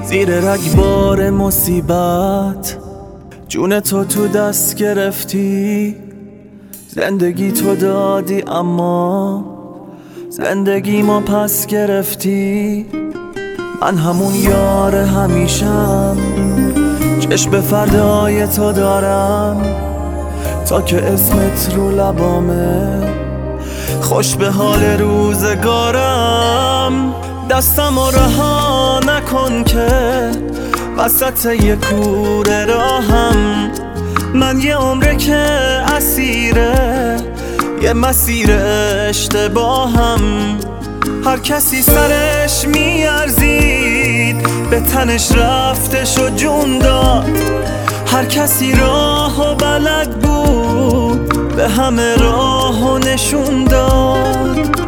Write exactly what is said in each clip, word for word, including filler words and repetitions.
زیر رگبار مصیبت جون تو تو دست گرفتی. زندگی تو دادی اما زندگی ما پس گرفتی. من همون یار همیشم، چشم به فردای تو دارم تا که اسمت رو لبامه. خوش به حال روزگارم، دستمو رها نکن که وسط یه کوره راهم. من یه عمره که اسیره یه مسیر اشتباهم. هر کسی سرش میارزید به تنش رفتش و جون داد. هر کسی راه و بلد بود به همه راه و نشون داد.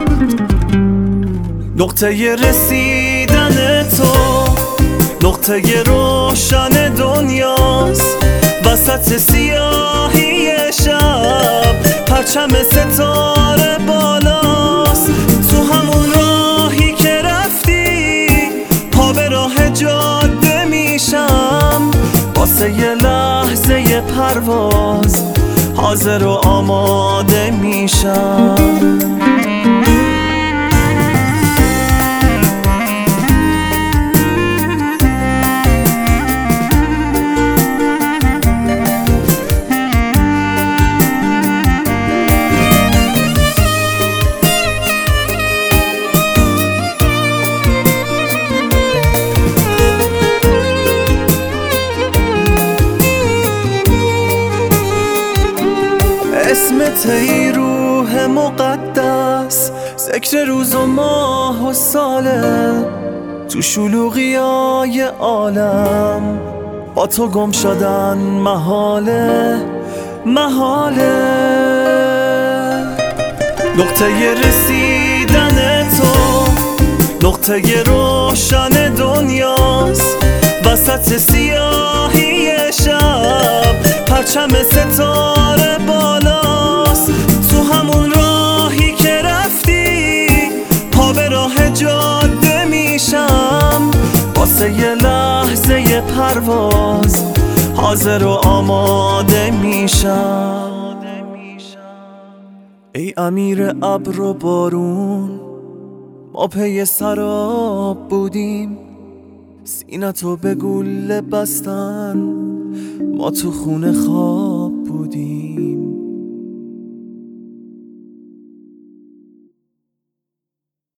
نقطه رسیدن تو نقطه روشن دنیاست. وسط سیاهی شب پرچم ستاره بالاست. تو همون راهی که رفتی پا به راه جاده میشم. واسه یه لحظه پرواز حاضر و آماده میشم. اسمت ای روح مقدس، ذکر روز و ماه و ساله. تو شلوغیای عالم با تو گم شدن محاله محاله. نقطه رسیدن تو نقطه روشن دنیاست. وسط سیاهی شب پرچم ستاره بالاست. تو همون راهی که رفتی پا به راه جاده میشم. واسه یه لحظه پرواز حاضر و آماده میشم. ای امیر ابر و بارون، ما پی سراب بودیم. سینتو به گوله بستن، ما تو خونه خواب بودیم.